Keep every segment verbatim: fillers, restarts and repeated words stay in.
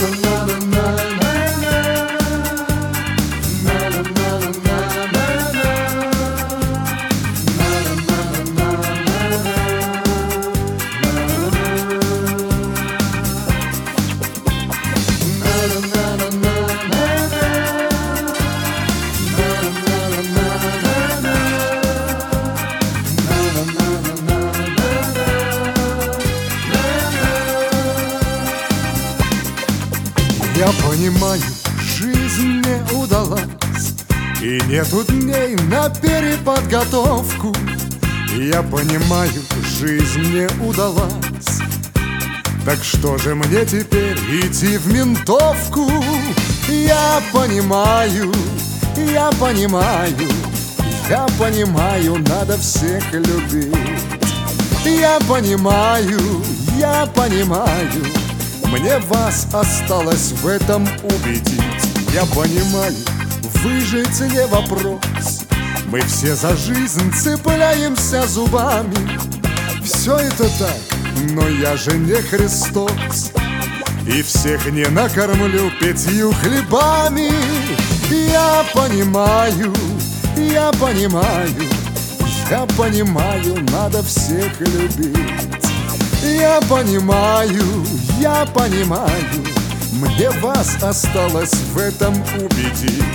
Я понимаю, жизнь не удалась, и нету дней на переподготовку. Я понимаю, жизнь не удалась, так что же мне теперь идти в ментовку? Я понимаю, я понимаю, я понимаю, надо всех любить. Я понимаю, я понимаю, мне вас осталось в этом убедить. Я понимаю, выжить не вопрос, мы все за жизнь цепляемся зубами. Все это так, но я же не Христос, и всех не накормлю пятью хлебами. Я понимаю, я понимаю, я понимаю, надо всех любить. Я понимаю, я понимаю, мне вас осталось в этом убедить.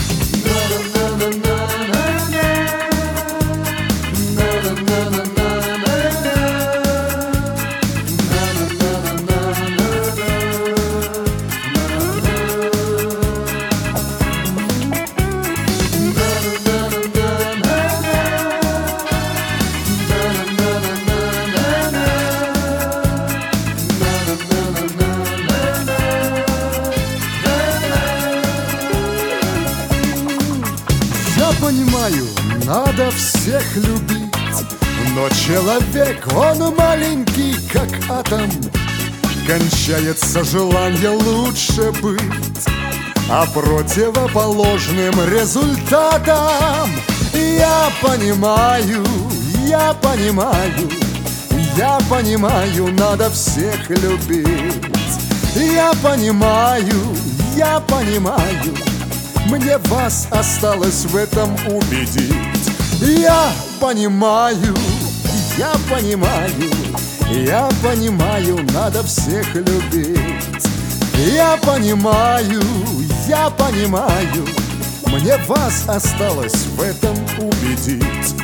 Я понимаю, надо всех любить, но человек, он маленький, как атом. Кончается желание лучше быть, а противоположным результатом. Я понимаю, я понимаю, я понимаю, надо всех любить. Я понимаю, я понимаю, мне вас осталось в этом убедить. Я понимаю, я понимаю, я понимаю, надо всех любить. Я понимаю, я понимаю, мне вас осталось в этом убедить.